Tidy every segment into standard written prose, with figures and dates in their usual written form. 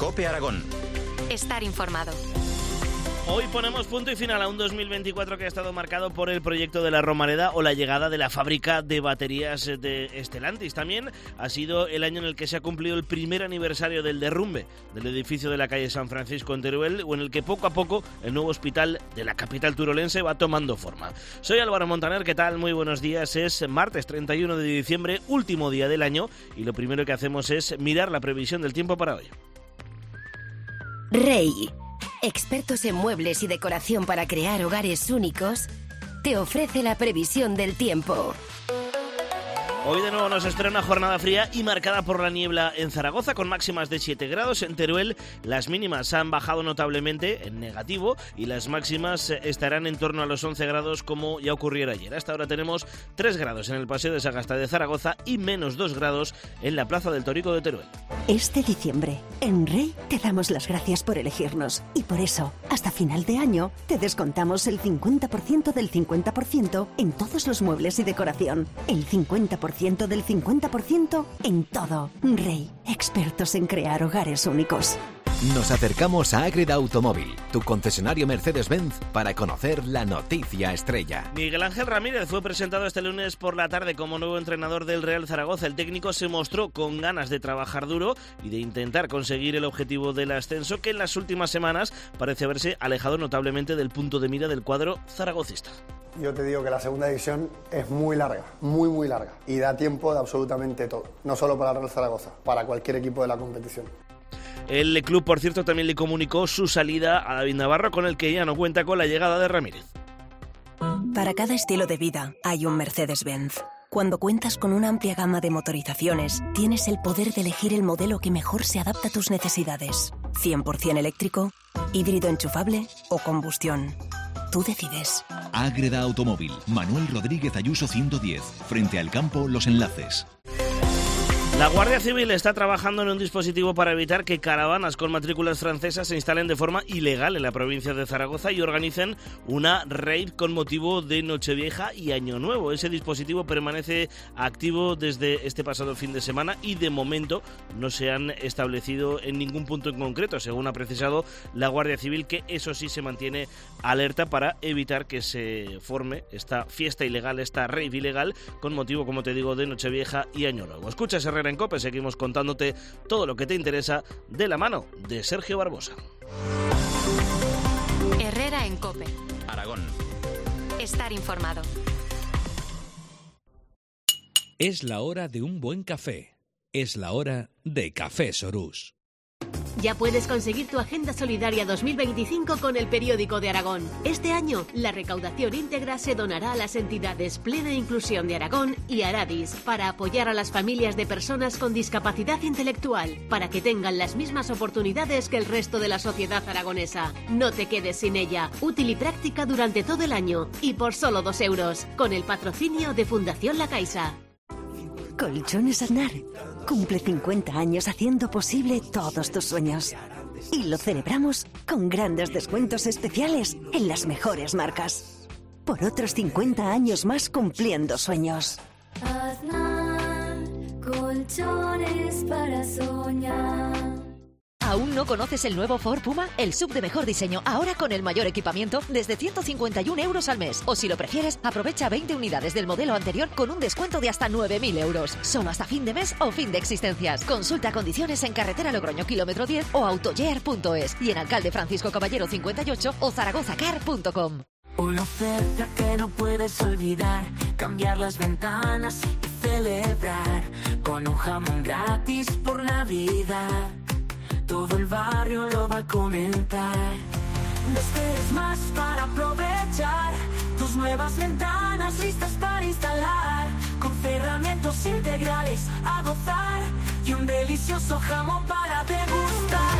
COPE Aragón. Estar informado. Hoy ponemos punto y final a un 2024 que ha estado marcado por el proyecto de la Romareda o la llegada de la fábrica de baterías de Stellantis. También ha sido el año en el que se ha cumplido el primer aniversario del derrumbe del edificio de la calle San Francisco en Teruel, o en el que poco a poco el nuevo hospital de la capital turolense va tomando forma. Soy Álvaro Montaner, ¿qué tal? Muy buenos días. Es martes 31 de diciembre, último día del año, y lo primero que hacemos es mirar la previsión del tiempo para hoy. Rey, expertos en muebles y decoración para crear hogares únicos, te ofrece la previsión del tiempo. Hoy de nuevo nos espera una jornada fría y marcada por la niebla en Zaragoza, con máximas de 7 grados. En Teruel las mínimas han bajado notablemente en negativo y las máximas estarán en torno a los 11 grados como ya ocurriera ayer. Hasta ahora tenemos 3 grados en el Paseo de Sagasta de Zaragoza y menos 2 grados en la Plaza del Torico de Teruel. Este diciembre, en Rey, te damos las gracias por elegirnos. Y por eso, hasta final de año, te descontamos el 50% del 50% en todos los muebles y decoración. El 50% del 50% en todo. Rey, expertos en crear hogares únicos. Nos acercamos a Ágreda Automóvil, tu concesionario Mercedes-Benz, para conocer la noticia estrella. Miguel Ángel Ramírez fue presentado este lunes por la tarde como nuevo entrenador del Real Zaragoza. El técnico se mostró con ganas de trabajar duro y de intentar conseguir el objetivo del ascenso, que en las últimas semanas parece haberse alejado notablemente del punto de mira del cuadro zaragocista. Yo te digo que la segunda división es muy larga, muy larga, y da tiempo de absolutamente todo, no solo para el Real Zaragoza, para cualquier equipo de la competición. El club, por cierto, también le comunicó su salida a David Navarro, con el que ya no cuenta con la llegada de Ramírez. Para cada estilo de vida hay un Mercedes-Benz. Cuando cuentas con una amplia gama de motorizaciones, tienes el poder de elegir el modelo que mejor se adapta a tus necesidades. 100% eléctrico, híbrido enchufable o combustión. Tú decides. Ágreda Automóvil, Manuel Rodríguez Ayuso 110, frente al campo Los Enlaces. La Guardia Civil está trabajando en un dispositivo para evitar que caravanas con matrículas francesas se instalen de forma ilegal en la provincia de Zaragoza y organicen una raid con motivo de Nochevieja y Año Nuevo. Ese dispositivo permanece activo desde este pasado fin de semana y de momento no se han establecido en ningún punto en concreto, según ha precisado la Guardia Civil, que eso sí se mantiene alerta para evitar que se forme esta fiesta ilegal, esta raid ilegal con motivo, como te digo, de Nochevieja y Año Nuevo. Escucha ese en COPE, seguimos contándote todo lo que te interesa de la mano de Sergio Barbosa. Herrera en COPE. Aragón. Estar informado. Es la hora de un buen café. Es la hora de Café Sorús. Ya puedes conseguir tu Agenda Solidaria 2025 con el Periódico de Aragón. Este año, la recaudación íntegra se donará a las entidades Plena Inclusión de Aragón y Aradis para apoyar a las familias de personas con discapacidad intelectual, para que tengan las mismas oportunidades que el resto de la sociedad aragonesa. No te quedes sin ella. Útil y práctica durante todo el año y por solo 2 euros, con el patrocinio de Fundación La Caixa. Colchones Aznar cumple 50 años haciendo posible todos tus sueños. Y lo celebramos con grandes descuentos especiales en las mejores marcas. Por otros 50 años más cumpliendo sueños. Aznar, colchones para soñar. ¿Aún no conoces el nuevo Ford Puma? El SUV de mejor diseño, ahora con el mayor equipamiento, desde 151 euros al mes. O si lo prefieres, aprovecha 20 unidades del modelo anterior con un descuento de hasta 9.000 euros. Solo hasta fin de mes o fin de existencias. Consulta condiciones en carretera Logroño kilómetro 10 o autoyear.es y en Alcalde Francisco Caballero 58 o zaragozacar.com. Una oferta que no puedes olvidar, cambiar las ventanas y celebrar con un jamón gratis por Navidad. Todo el barrio lo va a comentar. No esperes más para aprovechar tus nuevas ventanas listas para instalar, con cerramientos integrales a gozar y un delicioso jamón para degustar.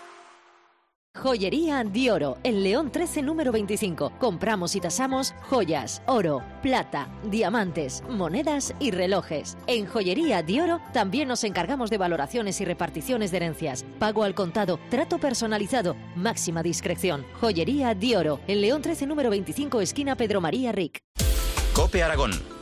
Joyería Dioro, en León 13, número 25. Compramos y tasamos joyas, oro, plata, diamantes, monedas y relojes. En Joyería Dioro también nos encargamos de valoraciones y reparticiones de herencias. Pago al contado, trato personalizado, máxima discreción. Joyería Dioro, en León 13, número 25, esquina Pedro María Ric. COPE Aragón.